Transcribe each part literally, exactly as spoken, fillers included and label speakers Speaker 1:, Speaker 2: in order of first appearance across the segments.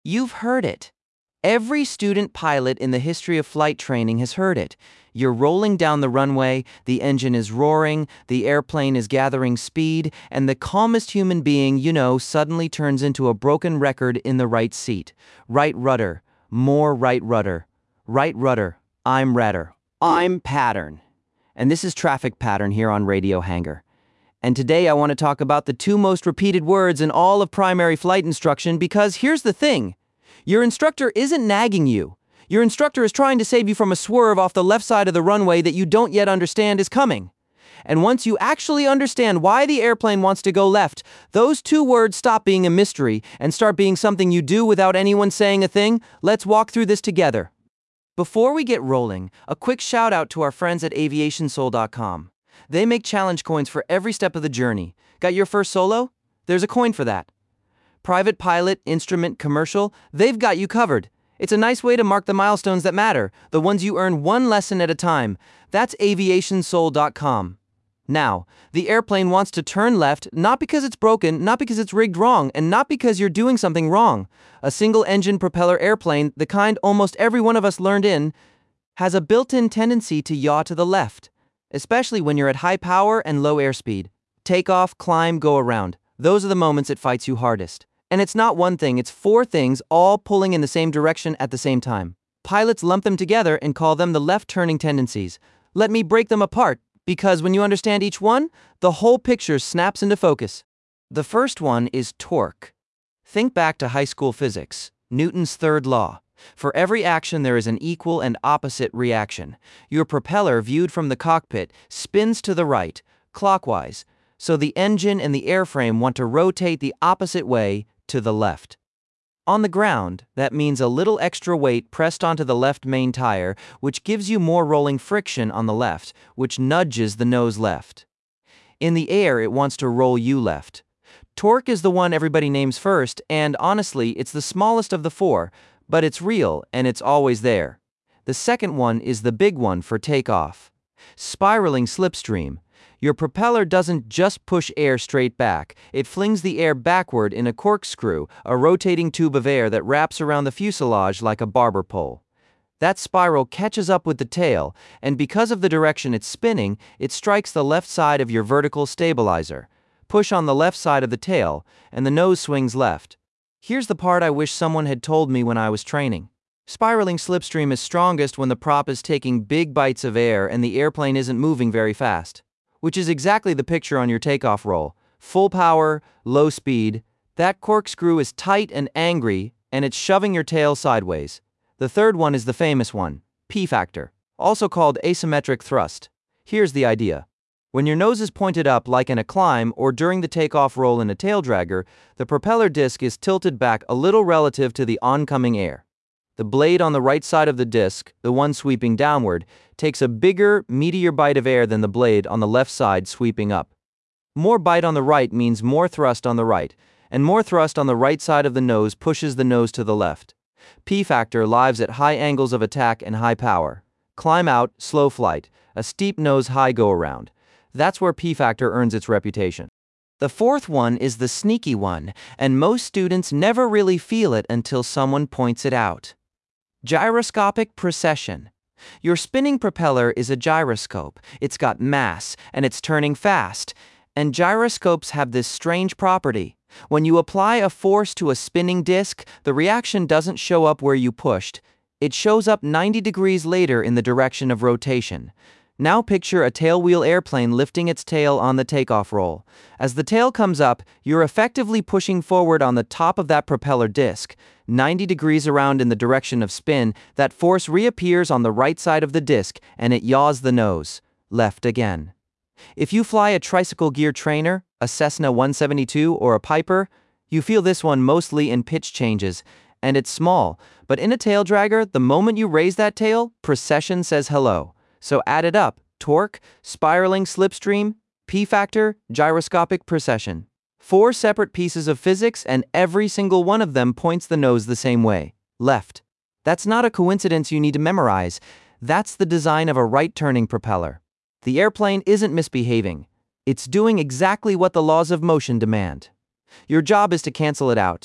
Speaker 1: You've heard it. Every student pilot in the history of flight training has heard it. You're rolling down the runway, the engine is roaring, the airplane is gathering speed, and the calmest human being you know suddenly turns into a broken record in the right seat. Right rudder, more right rudder. Right rudder, I'm rudder. I'm pattern. And this is Traffic Pattern here on Radio Hangar. And today I want to talk about the two most repeated words in all of primary flight instruction, because here's the thing. Your instructor isn't nagging you. Your instructor is trying to save you from a swerve off the left side of the runway that you don't yet understand is coming. And once you actually understand why the airplane wants to go left, those two words stop being a mystery and start being something you do without anyone saying a thing. Let's walk through this together. Before we get rolling, a quick shout out to our friends at aviation soul dot com. They make challenge coins for every step of the journey. Got your first solo? There's a coin for that. Private pilot, instrument, commercial, they've got you covered. It's a nice way to mark the milestones that matter, the ones you earn one lesson at a time. That's aviation soul dot com. Now, the airplane wants to turn left, not because it's broken, not because it's rigged wrong, and not because you're doing something wrong. A single-engine propeller airplane, the kind almost every one of us learned in, has a built-in tendency to yaw to the left, especially when you're at high power and low airspeed. Take off, climb, go around. Those are the moments it fights you hardest. And it's not one thing, it's four things, all pulling in the same direction at the same time. Pilots lump them together and call them the left-turning tendencies. Let me break them apart, because when you understand each one, the whole picture snaps into focus. The first one is torque. Think back to high school physics, Newton's third law. For every action there is an equal and opposite reaction. Your propeller, viewed from the cockpit, spins to the right, clockwise, so the engine and the airframe want to rotate the opposite way, to the left. On the ground, that means a little extra weight pressed onto the left main tire, which gives you more rolling friction on the left, which nudges the nose left. In the air, it wants to roll you left. Torque is the one everybody names first, and honestly, it's the smallest of the four, but it's real and it's always there. The second one is the big one for takeoff. Spiraling slipstream. Your propeller doesn't just push air straight back, it flings the air backward in a corkscrew, a rotating tube of air that wraps around the fuselage like a barber pole. That spiral catches up with the tail, and because of the direction it's spinning, it strikes the left side of your vertical stabilizer. Push on the left side of the tail, and the nose swings left. Here's the part I wish someone had told me when I was training. Spiraling slipstream is strongest when the prop is taking big bites of air and the airplane isn't moving very fast. Which is exactly the picture on your takeoff roll. Full power, low speed. That corkscrew is tight and angry, and it's shoving your tail sideways. The third one is the famous one, P factor, also called asymmetric thrust. Here's the idea. When your nose is pointed up like in a climb or during the takeoff roll in a tail dragger, the propeller disc is tilted back a little relative to the oncoming air. The blade on the right side of the disc, the one sweeping downward, takes a bigger, meatier bite of air than the blade on the left side sweeping up. More bite on the right means more thrust on the right, and more thrust on the right side of the nose pushes the nose to the left. P factor lives at high angles of attack and high power. Climb out, slow flight, a steep nose high go around. That's where P factor earns its reputation. The fourth one is the sneaky one, and most students never really feel it until someone points it out. Gyroscopic precession. Your spinning propeller is a gyroscope. It's got mass, and it's turning fast. And gyroscopes have this strange property. When you apply a force to a spinning disc, the reaction doesn't show up where you pushed. It shows up ninety degrees later in the direction of rotation. Now picture a tailwheel airplane lifting its tail on the takeoff roll. As the tail comes up, you're effectively pushing forward on the top of that propeller disc. ninety degrees around in the direction of spin, that force reappears on the right side of the disc and it yaws the nose. Left again. If you fly a tricycle gear trainer, a Cessna one seventy-two or a Piper, you feel this one mostly in pitch changes, and it's small, but in a tail dragger, the moment you raise that tail, precession says hello. So add it up, torque, spiraling slipstream, P factor, gyroscopic precession. Four separate pieces of physics and every single one of them points the nose the same way, left. That's not a coincidence you need to memorize. That's the design of a right-turning propeller. The airplane isn't misbehaving. It's doing exactly what the laws of motion demand. Your job is to cancel it out.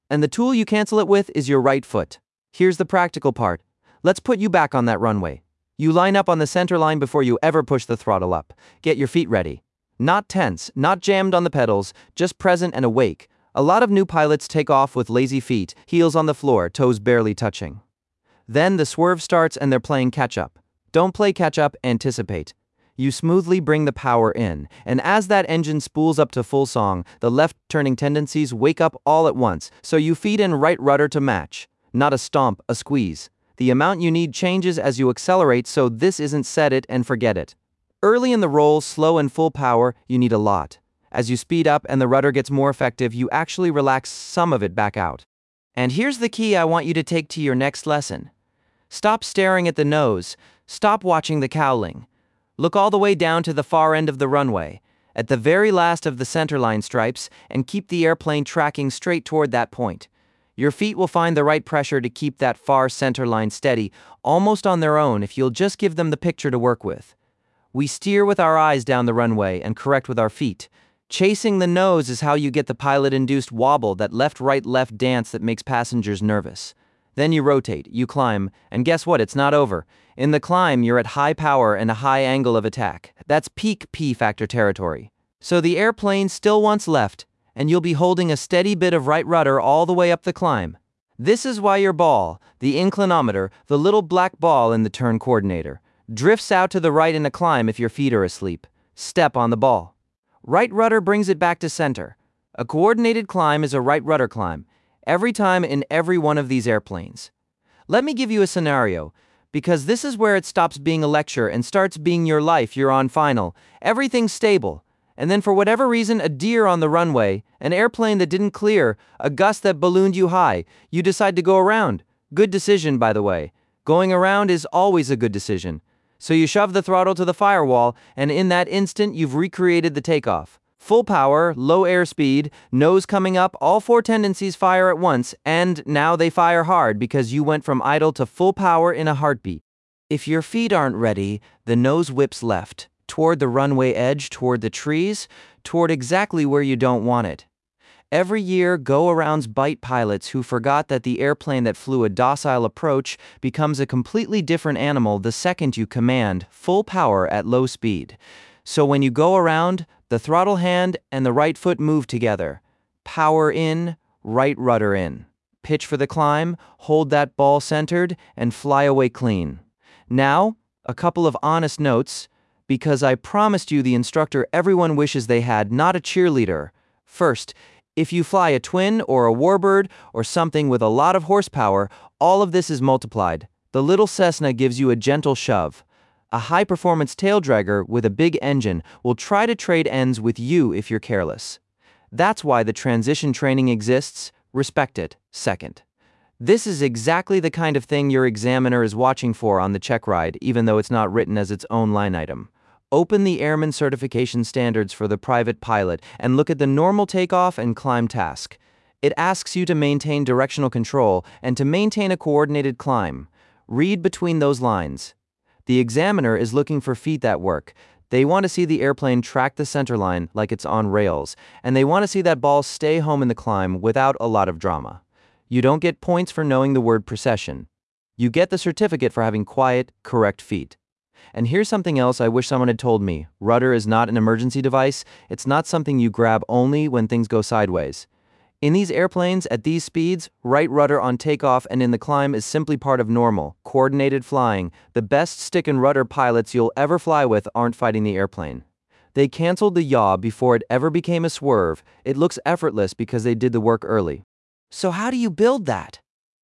Speaker 1: And the tool you cancel it with is your right foot. Here's the practical part. Let's put you back on that runway. You line up on the center line before you ever push the throttle up. Get your feet ready. Not tense, not jammed on the pedals, just present and awake. A lot of new pilots take off with lazy feet, heels on the floor, toes barely touching. Then the swerve starts and they're playing catch-up. Don't play catch-up, anticipate. You smoothly bring the power in, and as that engine spools up to full song, the left-turning tendencies wake up all at once, so you feed in right rudder to match. Not a stomp, a squeeze. The amount you need changes as you accelerate, so this isn't set it and forget it. Early in the roll, slow and full power, you need a lot. As you speed up and the rudder gets more effective, you actually relax some of it back out. And here's the key I want you to take to your next lesson. Stop staring at the nose. Stop watching the cowling. Look all the way down to the far end of the runway, at the very last of the centerline stripes, and keep the airplane tracking straight toward that point. Your feet will find the right pressure to keep that far centerline steady, almost on their own if you'll just give them the picture to work with. We steer with our eyes down the runway and correct with our feet. Chasing the nose is how you get the pilot-induced wobble, that left-right-left dance that makes passengers nervous. Then you rotate, you climb, and guess what? It's not over. In the climb, you're at high power and a high angle of attack. That's peak P-factor territory. So the airplane still wants left, and you'll be holding a steady bit of right rudder all the way up the climb. This is why your ball, the inclinometer, the little black ball in the turn coordinator, drifts out to the right in a climb if your feet are asleep. Step on the ball. Right rudder brings it back to center. A coordinated climb is a right rudder climb, every time in every one of these airplanes. Let me give you a scenario, because this is where it stops being a lecture and starts being your life. You're on final. Everything's stable. And then for whatever reason, a deer on the runway, an airplane that didn't clear, a gust that ballooned you high, you decide to go around. Good decision, by the way. Going around is always a good decision. So you shove the throttle to the firewall, and in that instant, you've recreated the takeoff. Full power, low airspeed, nose coming up, all four tendencies fire at once, and now they fire hard because you went from idle to full power in a heartbeat. If your feet aren't ready, the nose whips left, toward the runway edge, toward the trees, toward exactly where you don't want it. Every year, go-arounds bite pilots who forgot that the airplane that flew a docile approach becomes a completely different animal the second you command full power at low speed. So when you go around, the throttle hand and the right foot move together. Power in, right rudder in. Pitch for the climb, hold that ball centered, and fly away clean. Now, a couple of honest notes, because I promised you the instructor everyone wishes they had, not a cheerleader. First, if you fly a twin or a warbird or something with a lot of horsepower, all of this is multiplied. The little Cessna gives you a gentle shove. A high-performance taildragger with a big engine will try to trade ends with you if you're careless. That's why the transition training exists. Respect it. Second, this is exactly the kind of thing your examiner is watching for on the check ride, even though it's not written as its own line item. Open the Airman Certification Standards for the private pilot and look at the normal takeoff and climb task. It asks you to maintain directional control and to maintain a coordinated climb. Read between those lines. The examiner is looking for feet that work. They want to see the airplane track the center line like it's on rails, and they want to see that ball stay home in the climb without a lot of drama. You don't get points for knowing the word precession. You get the certificate for having quiet, correct feet. And here's something else I wish someone had told me. Rudder is not an emergency device. It's not something you grab only when things go sideways. In these airplanes, at these speeds, right rudder on takeoff and in the climb is simply part of normal, coordinated flying. The best stick and rudder pilots you'll ever fly with aren't fighting the airplane. They canceled the yaw before it ever became a swerve. It looks effortless because they did the work early. So how do you build that?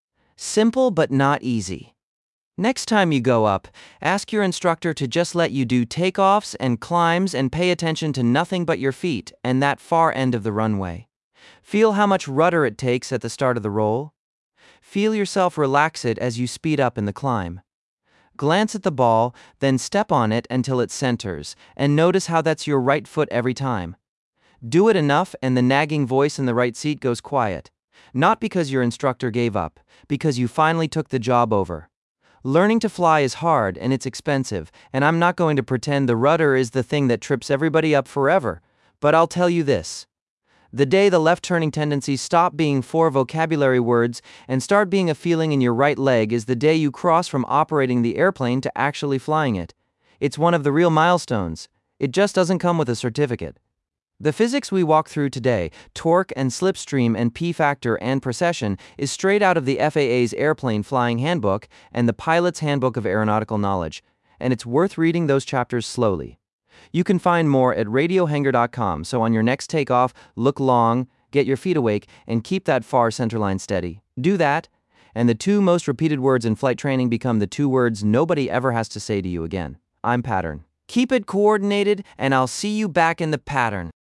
Speaker 1: Simple but not easy. Next time you go up, ask your instructor to just let you do takeoffs and climbs and pay attention to nothing but your feet and that far end of the runway. Feel how much rudder it takes at the start of the roll. Feel yourself relax it as you speed up in the climb. Glance at the ball, then step on it until it centers, and notice how that's your right foot every time. Do it enough and the nagging voice in the right seat goes quiet. Not because your instructor gave up, because you finally took the job over. Learning to fly is hard and it's expensive, and I'm not going to pretend the rudder is the thing that trips everybody up forever, but I'll tell you this. The day the left-turning tendencies stop being four vocabulary words and start being a feeling in your right leg is the day you cross from operating the airplane to actually flying it. It's one of the real milestones. It just doesn't come with a certificate. The physics we walk through today, torque and slipstream and p-factor and precession, is straight out of the F A A's Airplane Flying Handbook and the Pilot's Handbook of Aeronautical Knowledge, and it's worth reading those chapters slowly. You can find more at radio hanger dot com, so on your next takeoff, look long, get your feet awake, and keep that far centerline steady. Do that, and the two most repeated words in flight training become the two words nobody ever has to say to you again. I'm Pattern. Keep it coordinated, and I'll see you back in the pattern.